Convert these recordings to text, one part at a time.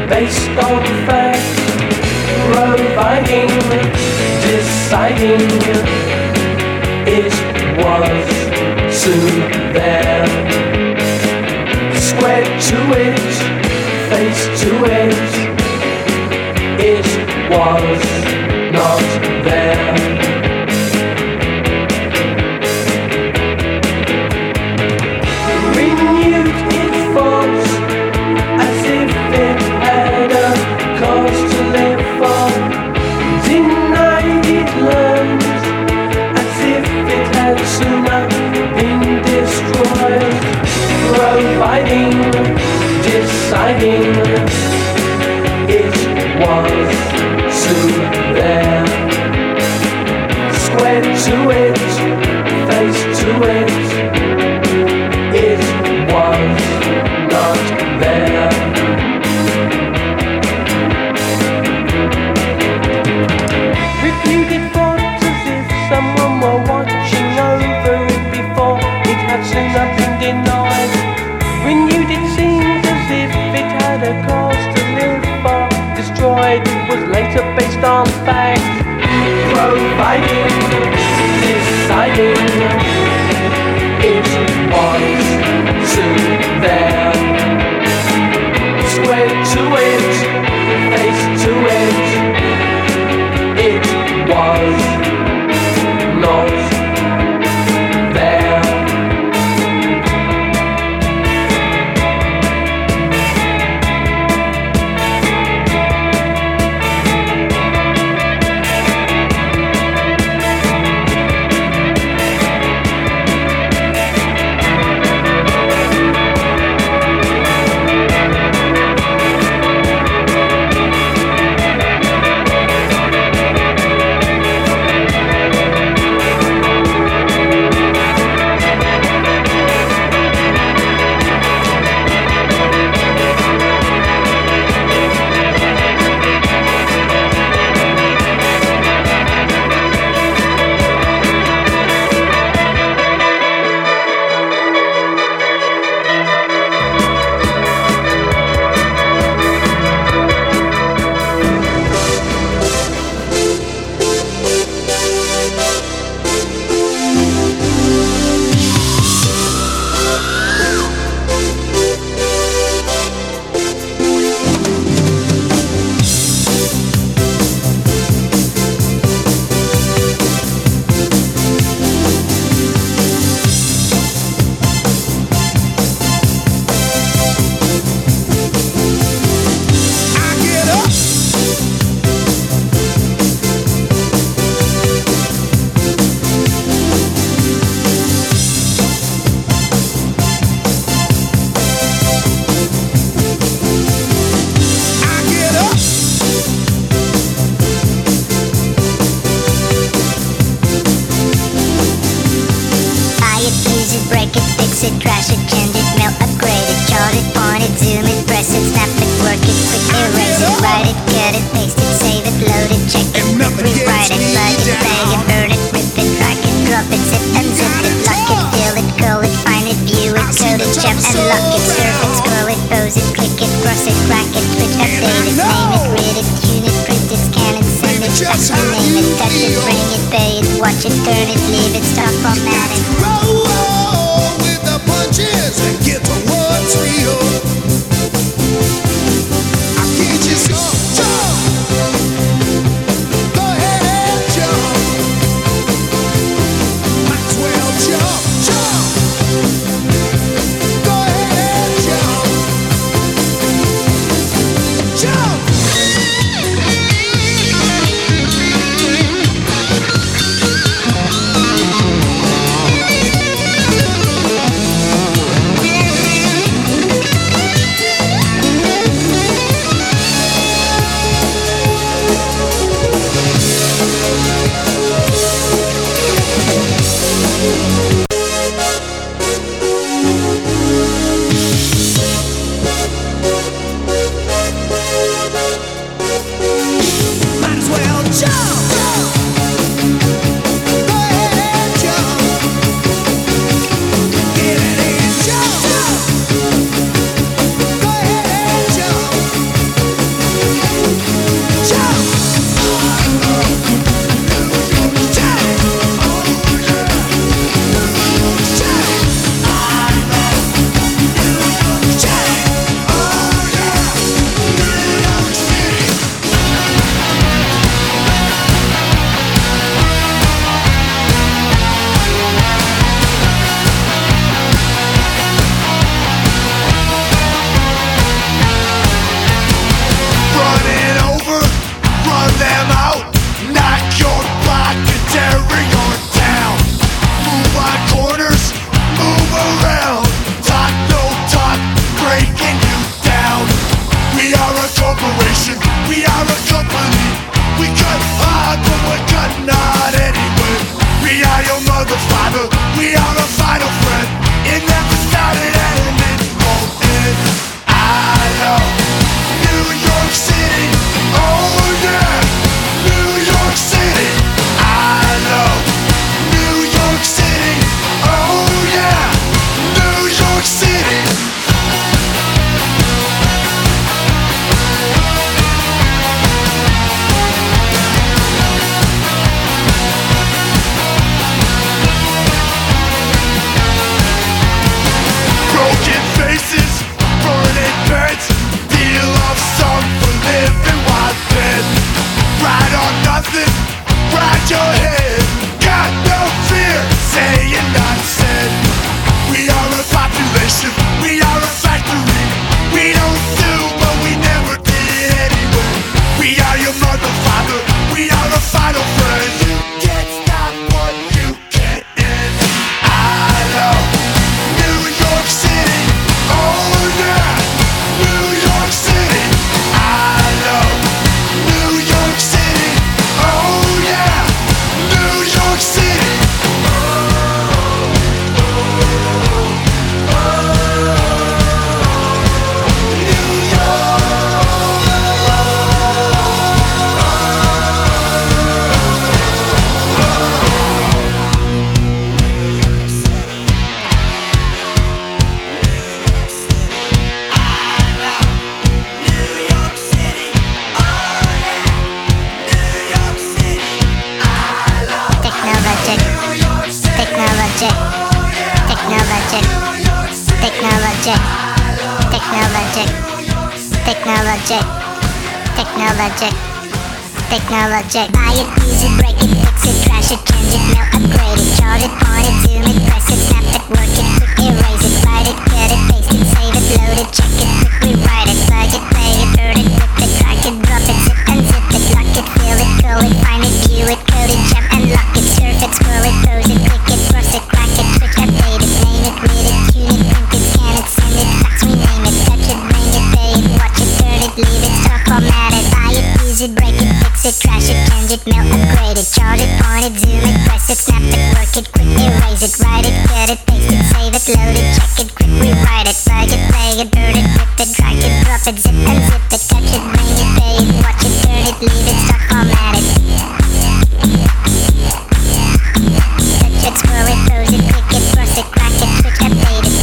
based on facts, providing, deciding, it was soon there. Square to it, face to it, it was not there. Renewed its thoughts as if it had a cause to live for. Denied it learned as if it had sooner been destroyed. Providing, deciding, it was soon there. Square to it, face to it, it was not there. Repeated thoughts as if someone were watching over it before it had sooner been denied. Renewed it seemed as if it had a cause to live for. Destroyed was later based on fact, providing, deciding, it was soon there. Square to it, face to it, it was not there. Watch it, turn it, leave it, stop formatting. Roll with the punches and get to what's real. I can't just jump. Go ahead and jump. Maxwell, jump. Go ahead and jump. Technologic, technologic, technologic. Buy it, use it, break it, fix it, trash it, change it, mail, upgrade it, charge it, point it, zoom it, press it, snap it, work it, quick erase it, write it, cut it, paste it, save it, load it, check it, quick rewrite it, plug it, play it, burn it, rip it, drag it, drop it, zip and zip it, lock it, fill it, call it, find it, view it, code it, jump and lock it, surf it, scroll it, pose it, click it, cross it, crack it, switch, update it, name it, read it, tune it, print it, scan it, send it, fax, rename it, touch it, bring it, pay it, watch it, turn it, leave it, start, format it, buy it, use it, break it, fix it, trash it, change it, mail, upgrade it, charge it, point it, zoom it, press it, snap it, work it, quick erase it, write it, cut it, paste it, save it, load it, check it, quick rewrite it, plug it, play it, burn it, rip it, drag it, drop it, zip and zip it, touch it, bring it, pay it, watch it, turn it, leave it, start, format it. Touch it, scroll it, pose it, click it, cross it, crack it, switch, update it.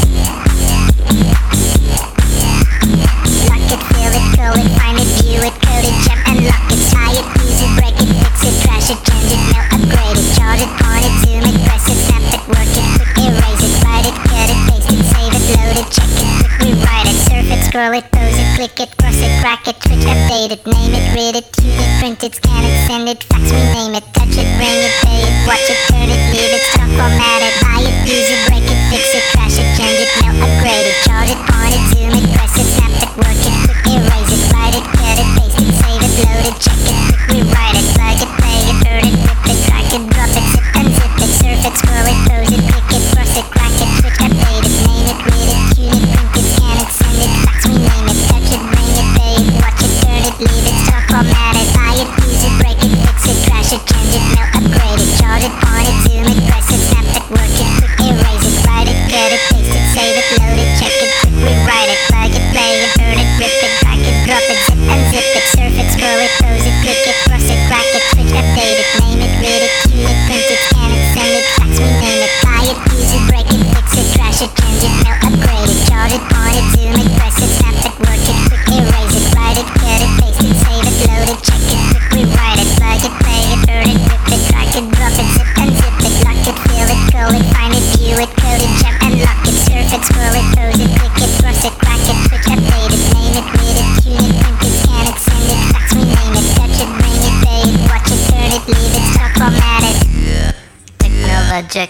Lock it, fill it, call it, find it, view it, code it, jump and lock it, tie it, use it, break it, fix it, trash it, change it, mail, upgrade it, charge it, point it, zoom it, press it, snap it, work it, quick erase it, write it, cut it, paste it, save it, load it, check it, quick rewrite it, surf it, scroll it, pose it, click it, cross it, crack it, switch, update it, name it, read it, tune it, print it, scan it, send it, fax, rename it, touch it, bring it, pay it, watch it, turn it, leave it, stop, format it, buy it, use it, break it, fix it, trash it, change it, mail, upgrade it, charge it, point it, zoom it, press it, snap it, work it, quick erase it, write it, cut it, paste it, save it, load it, check it, quick rewrite it, plug it, play it, burn it, rip it, drag it, drop it, zip and zip it, surf it, scroll it, pose it, click it, cross it, crack it, switch, update it, name it, read it, tune it, print it, scan it, send it, fax, rename it, touch it, bring it, pay it, watch it, turn it, leave it, stop, format it, buy it, use it, break it, fix it, trash it, change it, mail, upgrade it, charge it, point it, zoom it, press it, snap it, work it, quick erase it, write it, cut it, paste it, save it, load it, check it, quick rewrite it, plug it, play it, burn it, rip it, drag it, drop it, zip and zip it, surf it, scroll it, pose it, click it, cross it, crack it, switch, update it, name it, read it, tune it, print it, scan it, send it, fax, rename it, buy it, use it, break it, fix it, trash it, change it, mail, upgrade it, charge it, point it, zoom it, press it, snap it, work it, quick erase it, write it, cut it, paste it, save it, load it, check it, quick rewrite it, plug it, play it, burn it, rip it, drag it, drop it, zip and zip it, lock it, fill it, call it, find it, view it, code it, jump and lock it, surf it, scroll it, pose it, click it, cross it, crack it, switch, update it, name it, read it, tune it, print it, scan it, send it, fax, rename it, touch it, bring it, pay it, watch it, turn it, leave it, stop, format it. Technologic,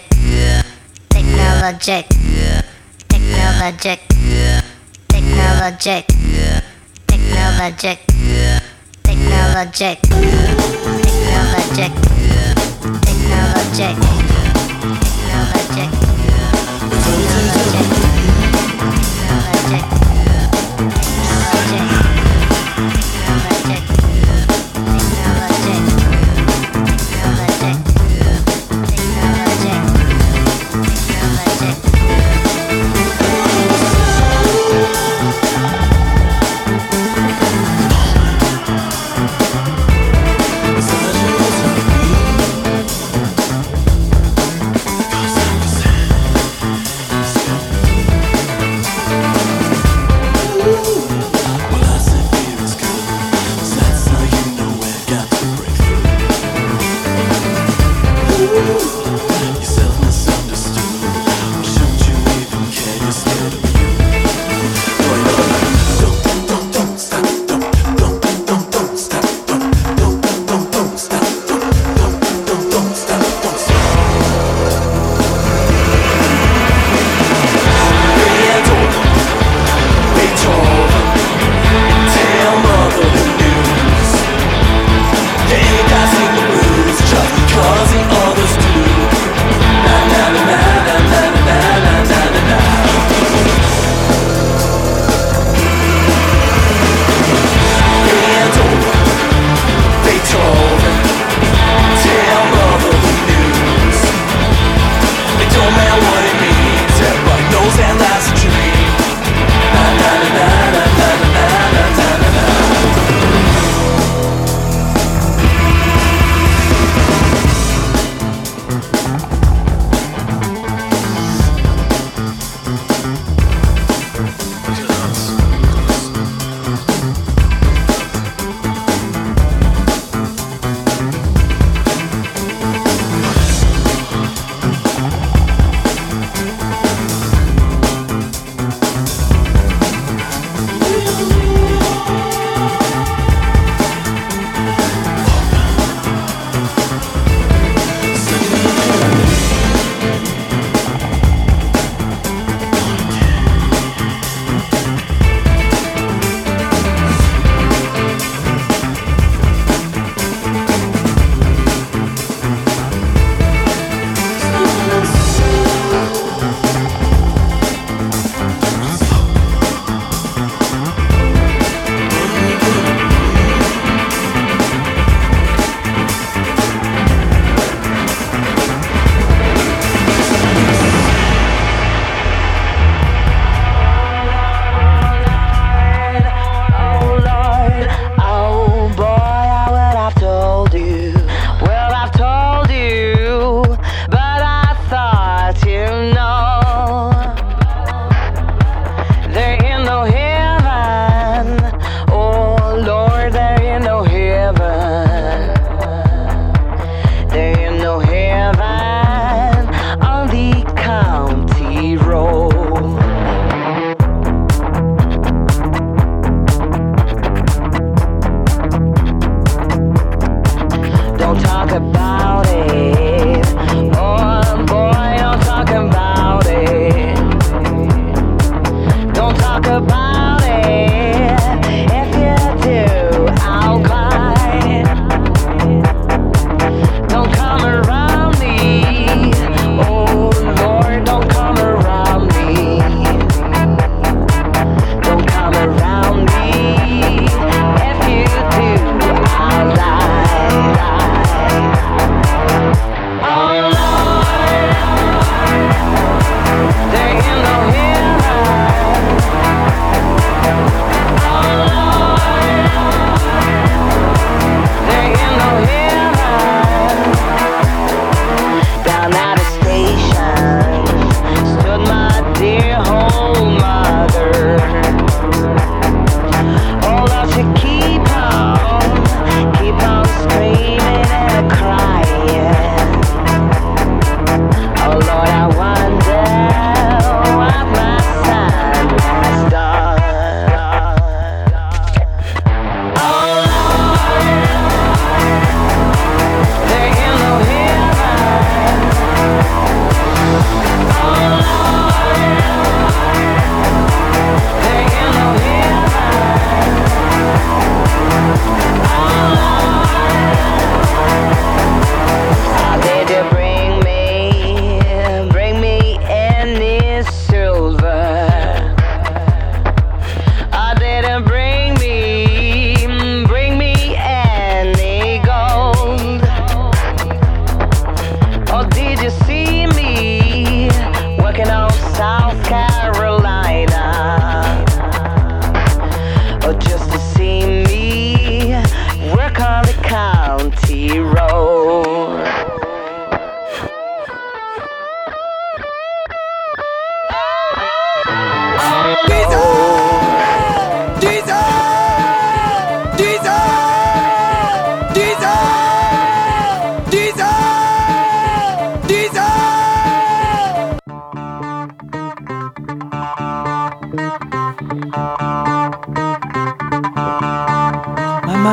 technologic, technologic, technologic, technologic, technologic, technologic, technologic, technologic, Cause the others do.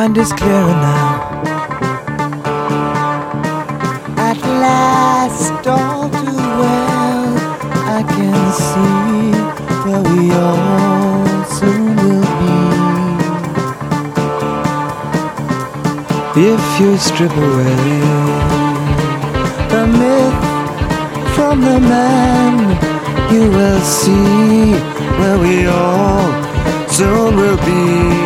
mind is clearer now. At last, all too well, I can see where we all soon will be. If you strip away the myth from the man, you will see where we all soon will be.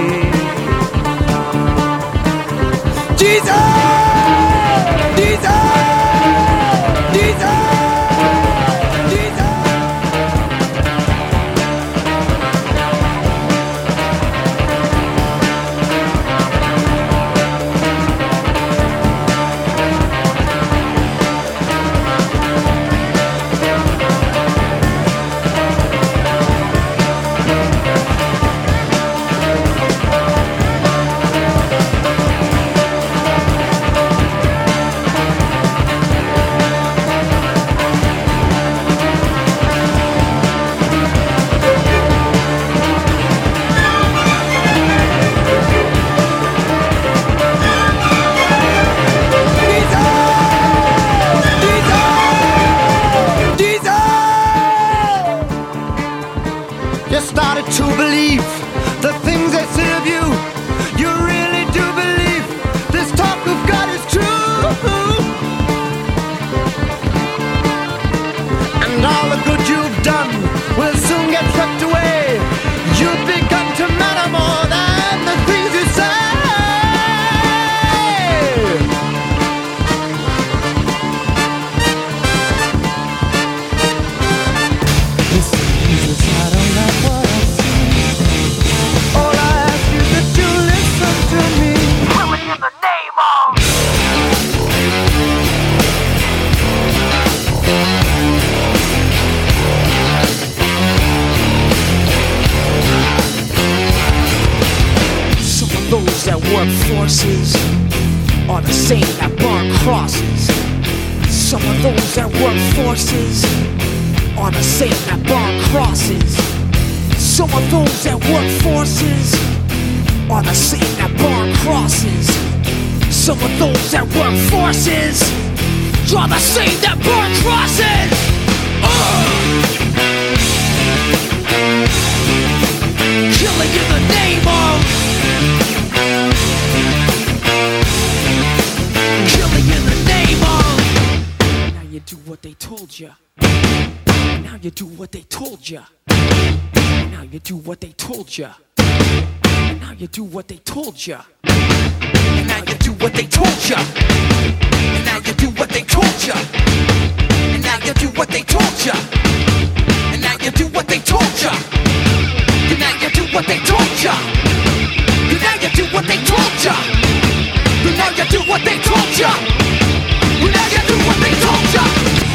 Jesus! Jesus! Jesus! To believe the things they say of you. You really do believe this talk of God is true. And all the good you've done will soon get swept away. You've begun to matter more than the things you say. Listen, Jesus, I don't know what I see. All I ask is that you listen to me. Really in the name of some of those that work forces are the same that burn crosses. Some of those that work forces are the same that burn crosses. Some of those that work forces are the same that burn crosses. Some of those that work forces are the same that burn crosses. Killing in the name of. Killing in the name of. Now you do what they told ya. Now you do what they told ya. Now you do what they told ya. Now you do what they told ya. Now you do what they told ya. Now you do what they told ya. And now you do what they told ya. And now you do what they told ya. And now you do what they told ya. And now you do what they told ya. And now you do what they told ya. And now you do what they told ya.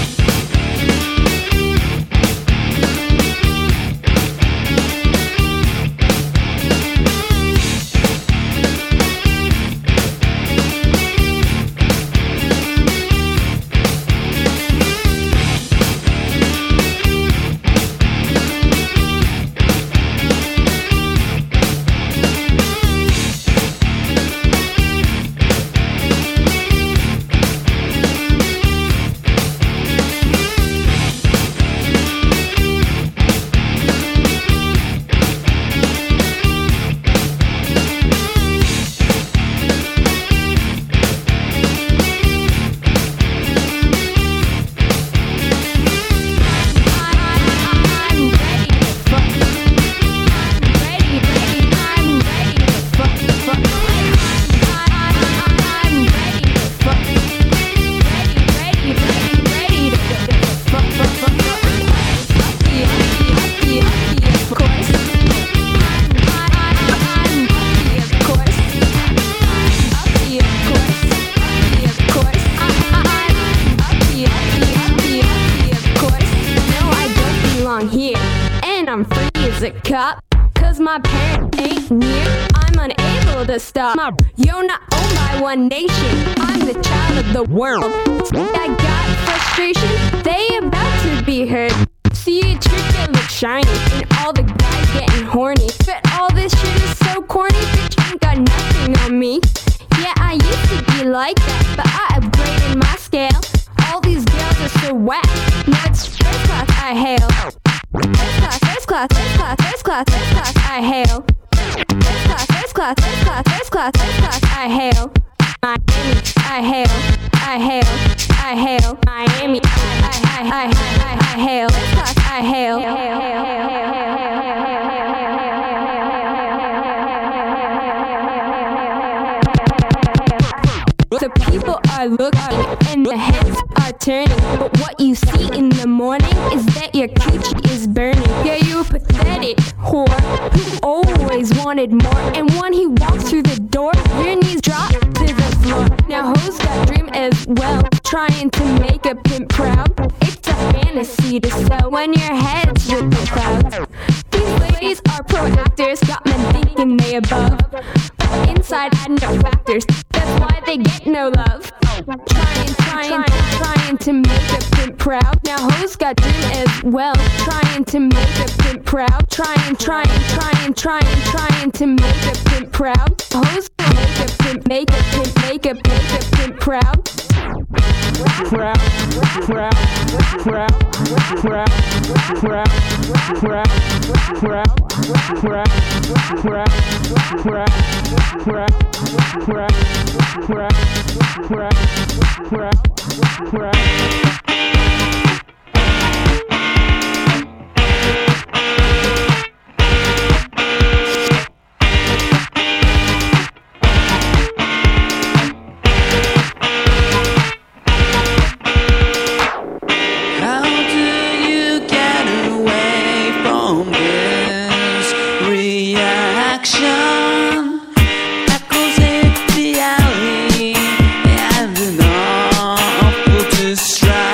a cop, cause my parent ain't near. I'm unable to stop. You're not owned by one nation. I'm the child of the world. I got frustration, they about to be heard. See a trick that looks shiny, and all the guys getting horny. But all this shit is so corny, bitch ain't got nothing on me. I hail. First class, first class, first class, first class, I hail. First class, first class, first class, first class, I hail. Miami, I hail, I hail, I hail. Miami, I hail. First class, I hail. The people are looking and the heads are turning, but what you see in the morning is that your coochie is burning. Yeah, you a pathetic whore who always wanted more, and when he walks through the door, your knees drop to the floor. Now hoes got dream as well, trying to make a pimp proud. It's a fantasy to sell when your head's with the clouds. These ladies are pro actors, got men thinking they above, but inside I know factors, that's why they get no love. Trying to make a pimp proud. Now hoes got dream as well, trying to make a pimp proud. Trying to make a pimp proud. Hoes make a pimp, make a pimp, make a pimp proud. Proud, proud, proud, proud, proud, proud, proud, How do you get away from this reaction? Echoes in the alley and an awful distraction.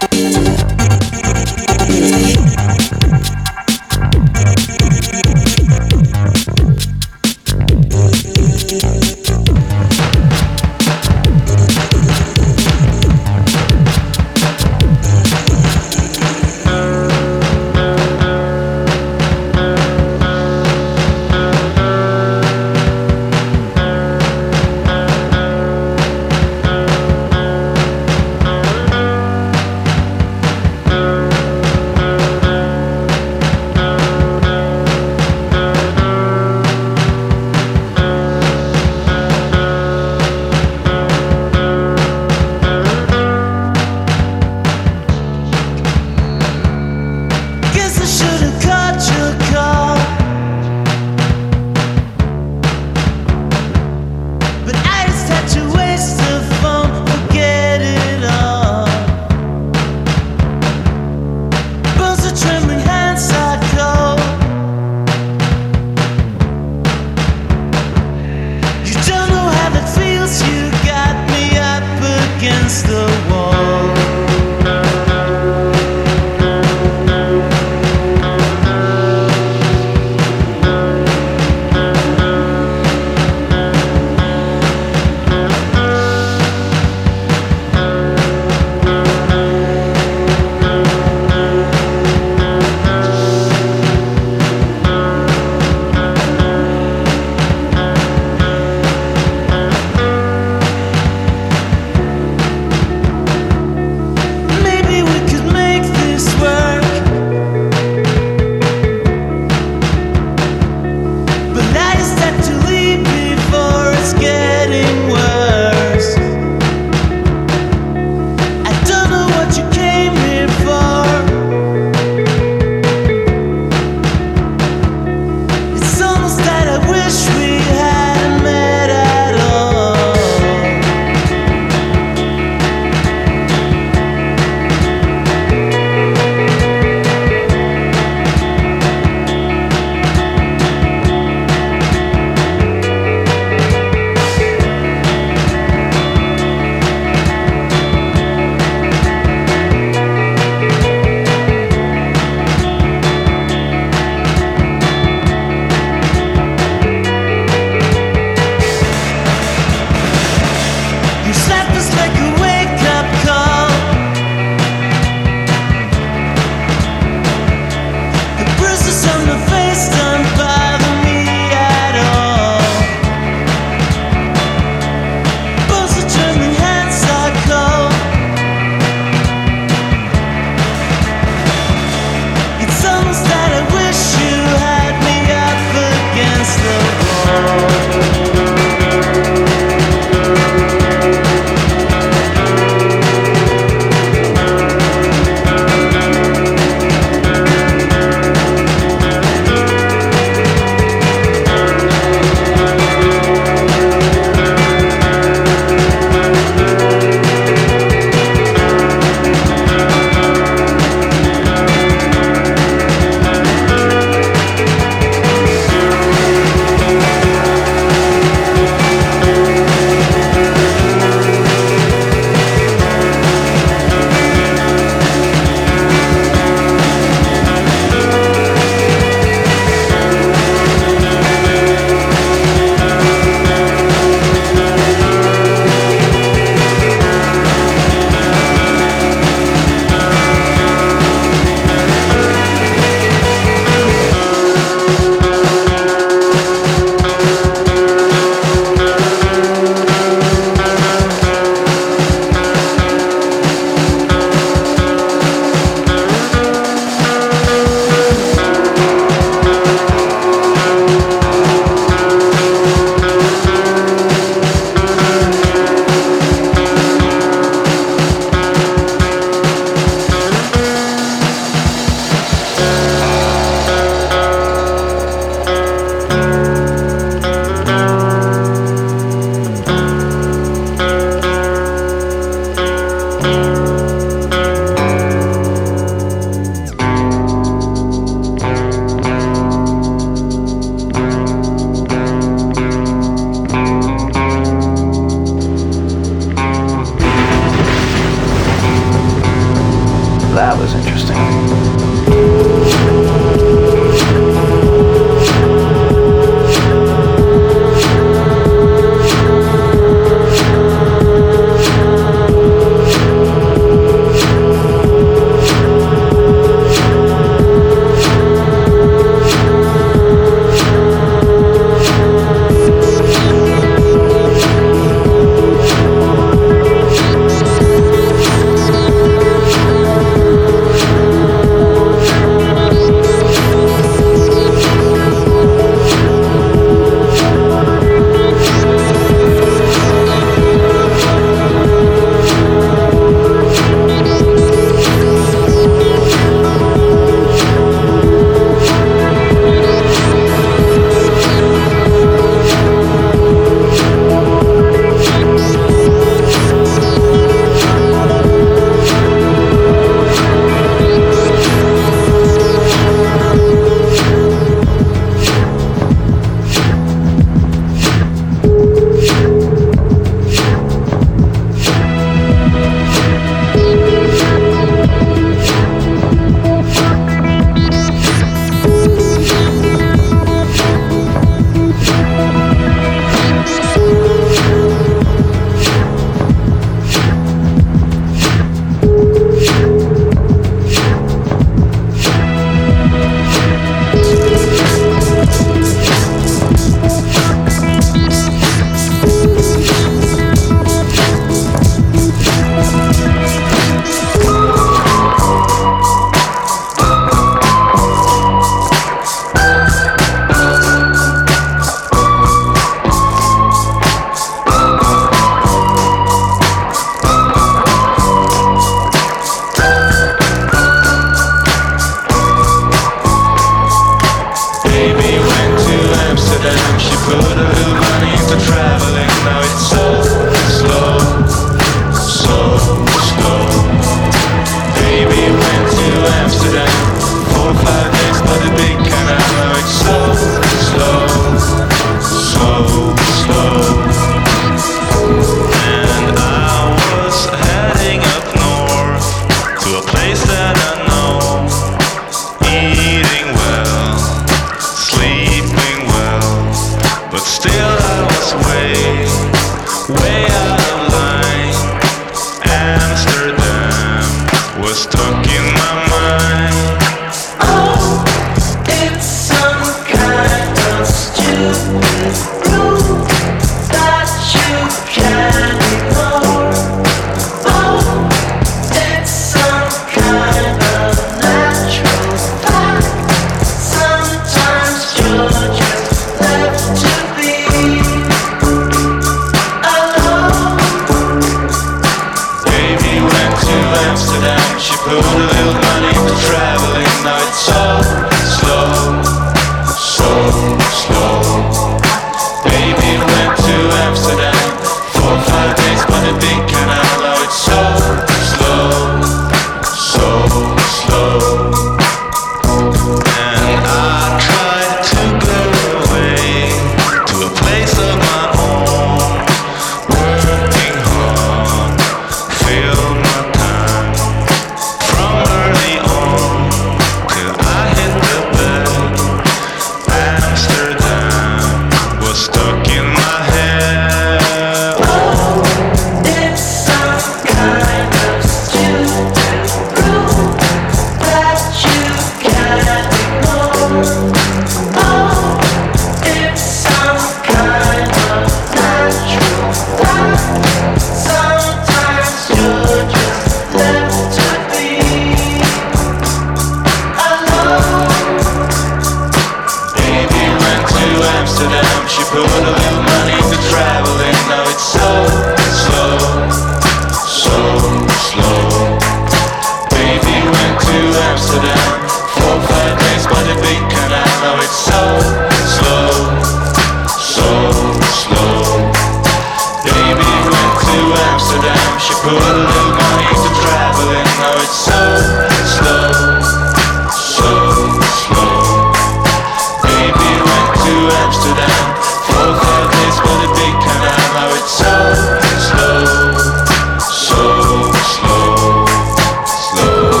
put a little money to traveling. Now it's so slow, so slow. Baby went to Amsterdam, 4 or 5 days by the big canal. Now it's so slow, so slow. Baby went to Amsterdam, she put a little money to traveling. Now it's so slow, so slow. Baby went to Amsterdam, 4 or 5 days by the big canal. Now it's so slow, so slow, slow.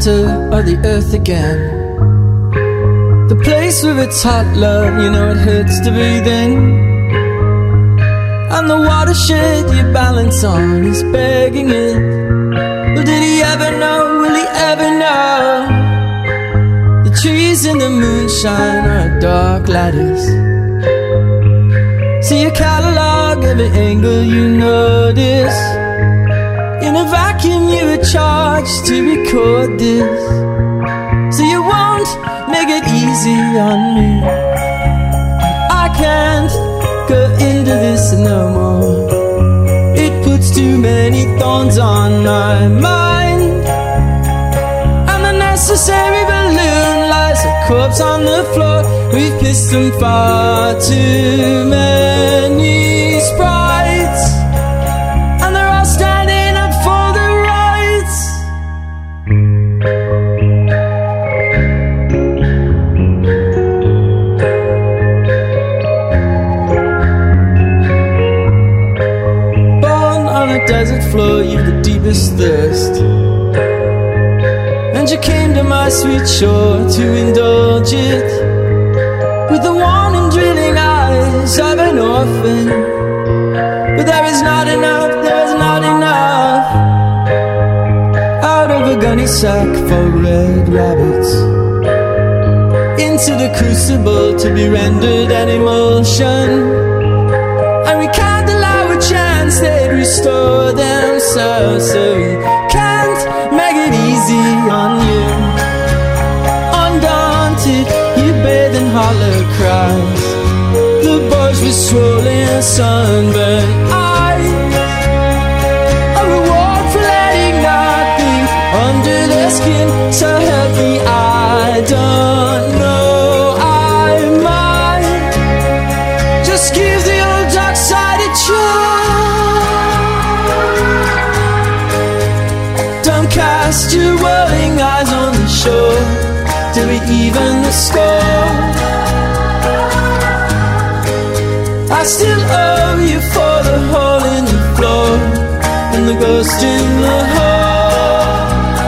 center of the earth again. The place where it's hot, love, you know it hurts to breathe in. And the watershed you balance on is begging it. Well, did he ever know, will he ever know? The trees in the moonshine are a dark lattice. See a catalog, every angle you notice. In a vacuum you were charged to record this. So you won't make it easy on me. I can't go into this no more. It puts too many thorns on my mind. And the necessary balloon lies a corpse on the floor. We've kissed them far too many sprites, and they're all standing up for the rights. Born on a desert floor, you've the deepest thirst, and you came to my sweet shore to indulge it with the warning, drilling eyes of an orphan. But there is not enough, there is not enough out of a gunny sack for red rabbits. Into the crucible to be rendered an emulsion, and we can't allow a chance they'd restore themselves. So we can't make it easy on you. Undaunted, you bathe in hollow cries. The boys with swollen sunburned eyes, a reward for letting nothing under their skin. So help me, I don't know, I might just give the old dark side a try. Don't cast your whirling eyes on the shore. Do we even the score? I still owe you for the hole in the floor and the ghost in the hole.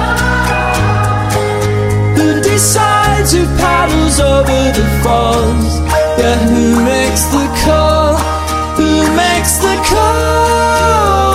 Who decides who paddles over the falls? Yeah, who makes the call? Who makes the call?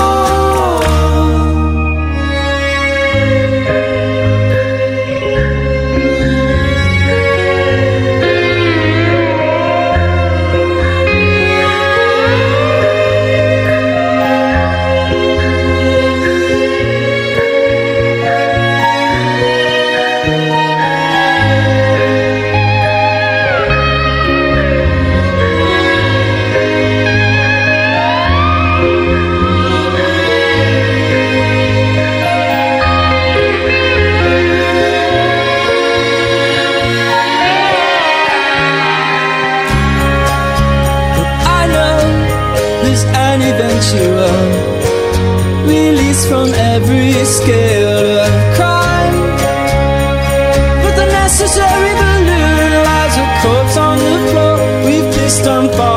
Release from every scale of crime, but the necessary balloon lies a corpse on the floor. We've kissed on fire.